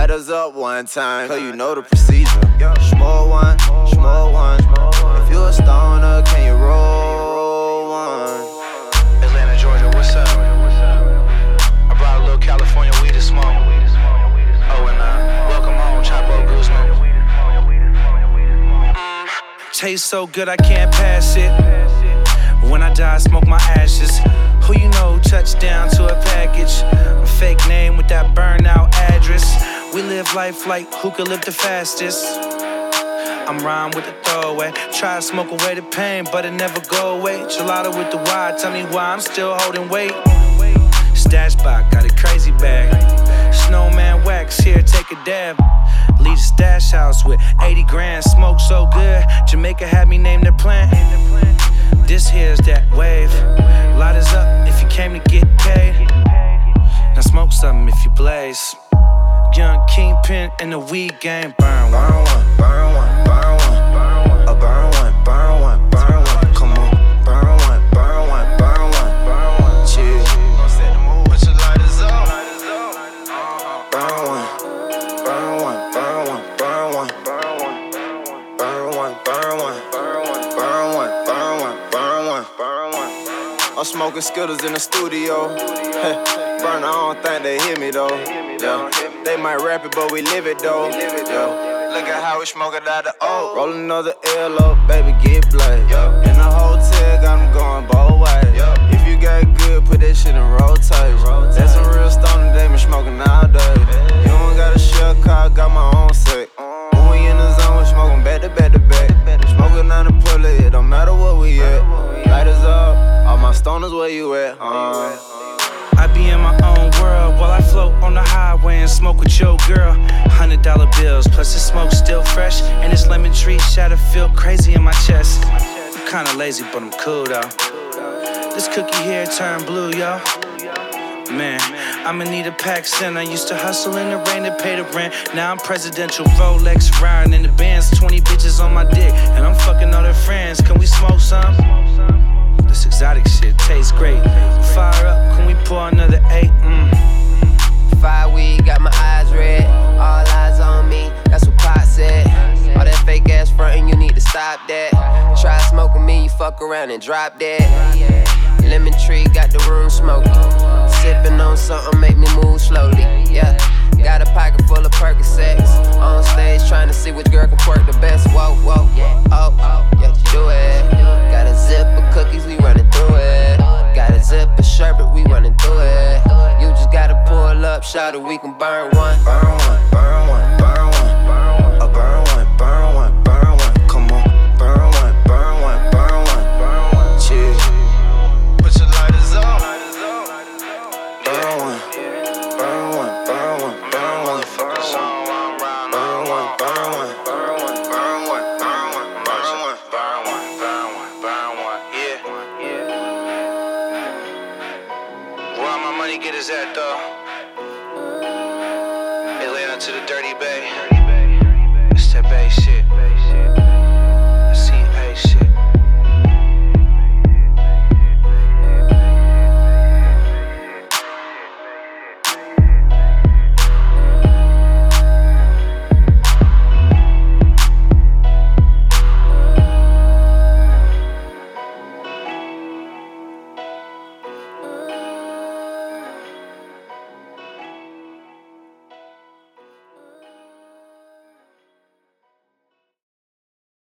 light us up one time, cause you know the procedure. Small one, small one. If you a stoner, can you roll one? Atlanta, Georgia, what's up? I brought a little California weed to smoke. Oh, and welcome home, Chapo Guzman. Tastes so good, I can't pass it. When I die, I smoke my ashes. Who you know, touchdown to a package. A fake name with that burnout address. We live life like who could live the fastest. I'm rhyme with the throwaway. Try to smoke away the pain, but it never go away. Gelato with the why, tell me why I'm still holding weight. Stash box, got a crazy bag. Snowman wax, here, take a dab. Leave the stash house with 80 grand. Smoke so good, Jamaica had me name their plant. This here's that wave. Light us up if you came to get paid. Now smoke something if you blaze. Young kingpin in the weed game. Burn one, burn one, burn one, burn one, burn one, burn one, burn one. Come on, burn one, burn one, burn one, burn one. Chill. Put your lighters up. Burn one, burn one, burn one, burn one, burn one, burn one, burn one, burn one, burn one, burn one, burn one, burn one. I'm smoking Skittles in the studio. Burn, I don't think they hear me though. Yeah. They might rap it, but we live it though. Yeah. Look at how we smoke it out the O. Roll another L up, baby, get blazed. In the hotel, got them going both ways. If you got good, put that shit in rotation. That's some real stoner, they been smoking nowadays. You don't got a shell car, got my own set. When we in the zone, we smoking back to back to back. Smoking on the pulley, it don't matter where we at. Light us up, all my stoners, where you at? I be in my own world while I float on the highway and smoke with your girl. $100 bills, plus the smoke still fresh. And this lemon tree shadow feel crazy in my chest. I'm kinda lazy, but I'm cool though. This cookie here turn blue, yo. Man, I'ma need a pack cent. I used to hustle in the rain to pay the rent. Now I'm presidential Rolex riding in the bands. 20 bitches on my dick, and I'm fucking all their friends. Can we smoke some? This exotic shit tastes great. Fire up, can we pour another 8? Fire weed, got my eyes red. All eyes on me, that's what Pop said. All that fake ass frontin', you need to stop that. Try smoking me, you fuck around and drop dead. Lemon tree, got the room smoking. Sippin' on something, make me move slowly. Yeah, got a pocket full of Percocets. On stage, trying to see which girl can twerk the best. Whoa, whoa, oh, yeah, you do it. Got a zip of cookies, we running through it. Got a zip of sherbet, we running through it. You just gotta pull up, shout it, we can burn one. Burn one, burn one, burn one, burn one. Burn one, burn one, burn one. Come on, burn one, burn one, burn one, burn one. Chill. Put your lighters up. Burn one, burn one, burn one, burn one. Burn one, burn one, burn one, burn one, burn one, burn one, burn one, burn one, burn one. Yeah. Where all my money get is at though? Atlanta to the Dirty Bay. It's that bass.